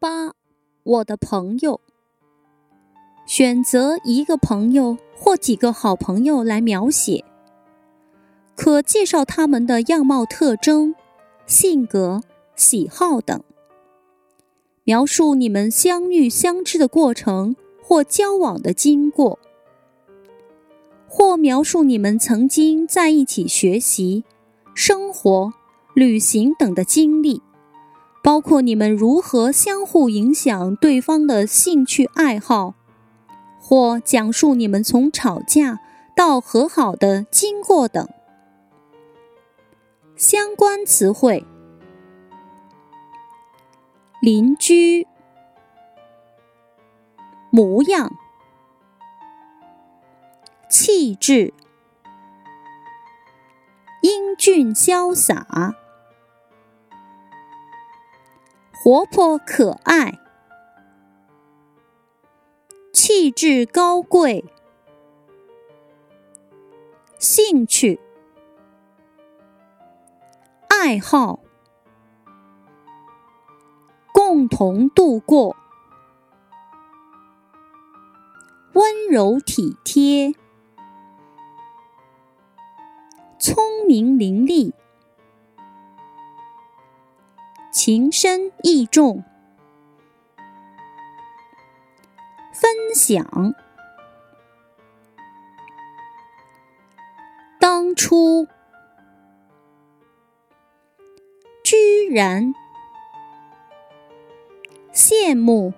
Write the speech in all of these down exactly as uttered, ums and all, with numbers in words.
八，我的朋友。选择一个朋友或几个好朋友来描写，可介绍他们的样貌特征、性格、喜好等，描述你们相遇相知的过程或交往的经过，或描述你们曾经在一起学习、生活、旅行等的经历，包括你们如何相互影响对方的兴趣爱好，或讲述你们从吵架到和好的经过等。相关词汇：邻居、模样、气质、英俊潇洒、活泼可爱、气质高贵、兴趣、爱好、共同度过、温柔体贴、聪明伶俐、情深意重、分享、当初、居然、羡慕、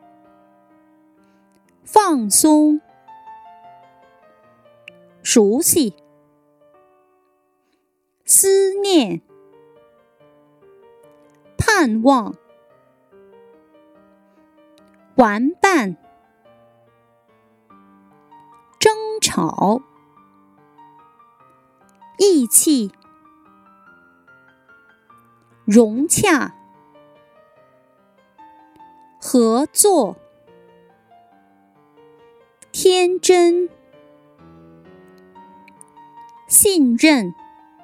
放松、熟悉、思念、盼望、玩伴、争吵、义气、融洽、合作、天真、信任、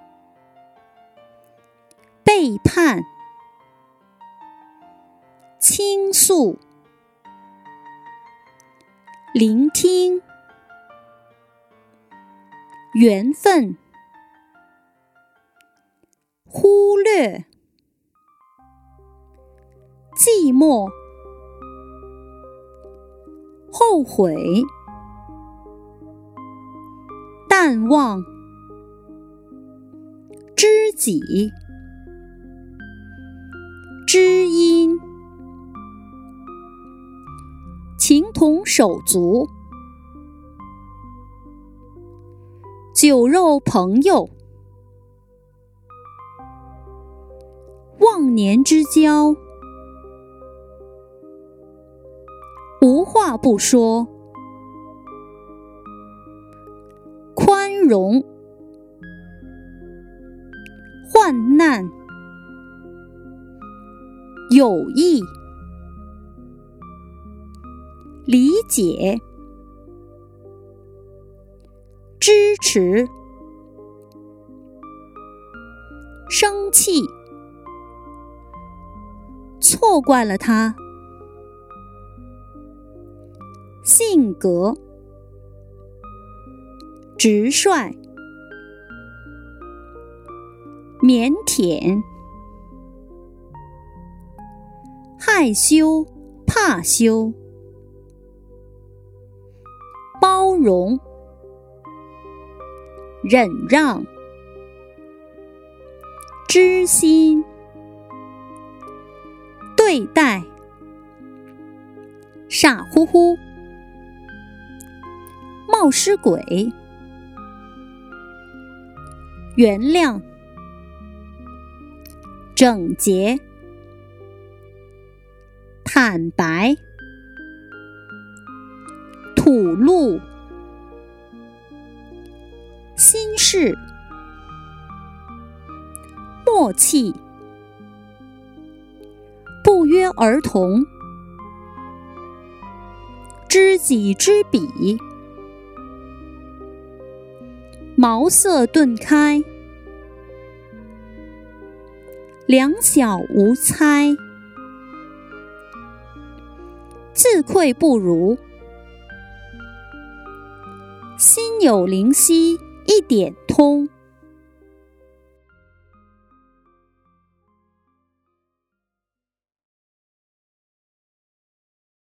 背叛、倾诉、聆听、缘分、忽略、寂寞、后悔、淡忘、知己、知音、情同手足、酒肉朋友、忘年之交、无话不说、宽容、患难、友谊、理解、支持、生气、错怪了他、性格、直率、腼腆、害羞怕羞、包容、忍让、知心、对待、傻乎乎、冒失鬼、原谅、整洁、坦白、吐露、心事、默契、不约而同、知己知彼、茅塞顿开、两小无猜、 自愧不如。心有灵犀一点通。